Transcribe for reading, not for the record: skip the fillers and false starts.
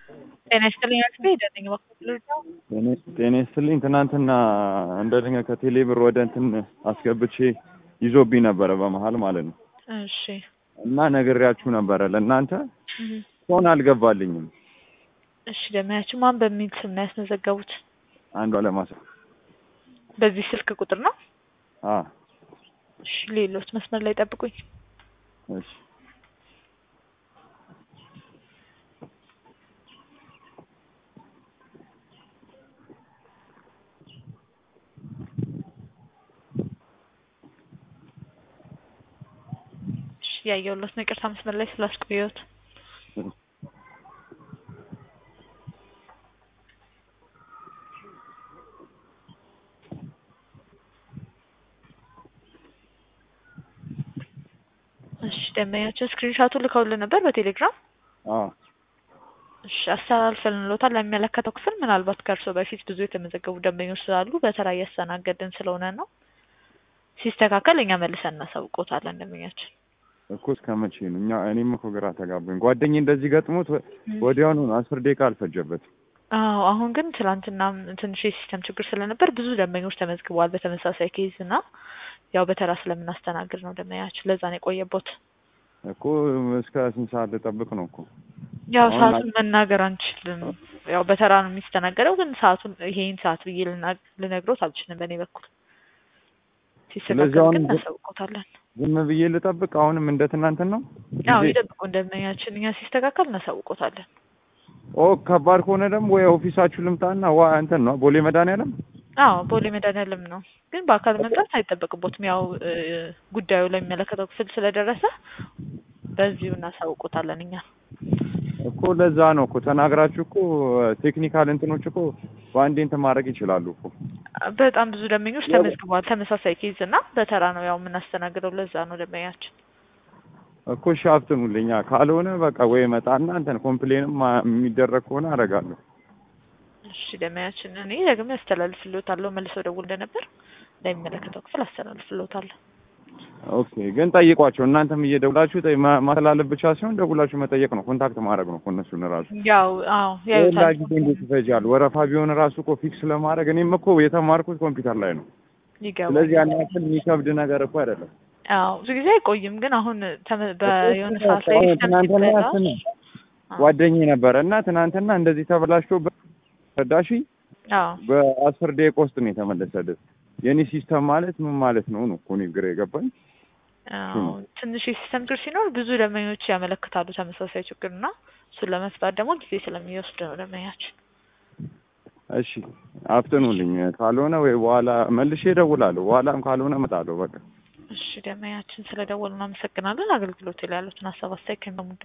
ጤና ይስጥልኝ አክስቴ ደህና ነኝ ነው። ጤና ይስጥልኝ። ትናንትና እንደኛ ከቴሌ ብር ወደ እንትን አስገብቼ ይዞብኝ ነበረ በመሃል ማለት ነው። እሺ እና ነግሬያችሁ ነበረ ለእናንተ ሆነ አልገባልኝም። እሺ ደማያችሁ ማን በሚል ስም ነው ያስመዘገቡት? አንዱ አለማሳ በዚህ ስልክ ቁጥር ነው? አዎ። እሺ ሌሎች መስመር ላይ ጠብቁኝ። እሺ ያየሁለት ነው። ይቅርታ መስመር ላይ ስላስቆየሁት። እሺ ደመያቸው ስክሪንሻቱን ልከውልን ነበር በቴሌግራም። አዎ እሺ አስተላልፈልንሎታል ለሚመለከተው ክፍል። ምናልባት ከእርሶ በፊት ብዙ የተመዘገቡ ደንበኞች ስላሉ በተራ እያስተናገድን ስለሆነ ነው። ሲስተካከል እኛ መልሰን እናሳውቆታለን ደንበኛችን። እኮ እስከመቼ ነው? እኔም እኮ ግራ ተጋባኝ። ጓደኛዬ እንደዚህ ገጥሞት ወዲያውኑ 10 ደቂቃ አልፈጀበትም። አዎ አሁን ግን ትላንትና ትንሽ የሲስተም ችግር ስለነበር ብዙ ደንበኞች ተመዝግበዋል በተመሳሳይ ኬዝ እና ያው በተራ ስለምናስተናግድ ነው ደንበኛችን። ለዛ ነው የቆየቦት እኮ። እስከ ስንት ሰዓት ልጠብቅ ነው እኮ? ያው ሰዓቱን መናገር አንችልም። ያው በተራ ነው የሚስተናገደው። ግን ሰዓቱን ይሄን ሰዓት ብዬ ልነግሮት አልችልም በእኔ በኩል። ሲስተካከል ግን እናሳውቆታለን። ዝም ብዬ ልጠብቅ አሁንም እንደ ትናንት ነው? አዎ ይጠብቁ እንደምኛችን። እኛ ሲስተካከል እናሳውቆታለን። ከባድ ከሆነ ደግሞ ወይ ኦፊሳችሁ ልምጣና እንትን ነው ቦሌ መድኃኒዓለም? አዎ ቦሌ መድኃኒዓለም ነው። ግን በአካል መምጣት አይጠበቅቦትም። ያው ጉዳዩ ለሚመለከተው ክፍል ስለደረሰ በዚሁ እናሳውቆታለን እኛ እኮ። ለዛ ነው እኮ ተናግራችሁ እኮ ቴክኒካል እንትኖች እኮ በአንዴ እንትን ማድረግ ይችላሉ እኮ። በጣም ብዙ ደንበኞች ተመዝግበዋል ተመሳሳይ ኬዝ እና በተራ ነው ያው የምናስተናግደው። ለዛ ነው ደንበኛችን እኮ። ሻፍትኑልኛ ካልሆነ በቃ ወይ መጣና እንትን ኮምፕሌንም የሚደረግ ከሆነ አደርጋለሁ። እሺ ደንበኛችን እኔ ደግሞ አስተላልፍልዎታለሁ። መልሰው ደውል እንደነበር ለሚመለከተው ክፍል አስተላልፍልዎታለሁ። ኦኬ። ግን ጠይቋቸው እናንተም እየደውላችሁ ማስተላለፍ ብቻ ሲሆን ደውላችሁ መጠየቅ ነው፣ ኮንታክት ማድረግ ነው እነሱን ራሱ። ያው አዎ ሌላ ጊዜ እንዴት ይፈጃል? ወረፋ ቢሆን ራሱ እኮ ፊክስ ለማድረግ እኔም እኮ የተማርኩት ኮምፒውተር ላይ ነው። ስለዚህ ያን ያክል የሚከብድ ነገር እኮ አይደለም። አዎ ብዙ ጊዜ አይቆይም። ግን አሁን በየሆነ ሰዓት ላይ ጓደኛዬ ነበረ እና ትናንትና እንደዚህ ተበላሽቶ ረዳሽ በ10 ደቂቃ ውስጥ ነው የተመለሰልኝ። የኔ ሲስተም ማለት ምን ማለት ነው ነው እኮ እኔ ግራ የገባኝ። ትንሽ የሲስተም ችግር ሲኖር ብዙ ደንበኞች ያመለክታሉ ተመሳሳይ ችግርና እሱን ለመፍታት ደግሞ ጊዜ ስለሚወስድ ነው ደንበኛችን። እሺ አፍጥኑልኝ። ካልሆነ ወይ በኋላ መልሼ እደውላለሁ። በኋላም ካልሆነ እመጣለሁ በቃ። እሺ ደንበኛችን ስለደወሉ እናመሰግናለን። አገልግሎት ላይ ያሉትን ሀሳብ አስተያየት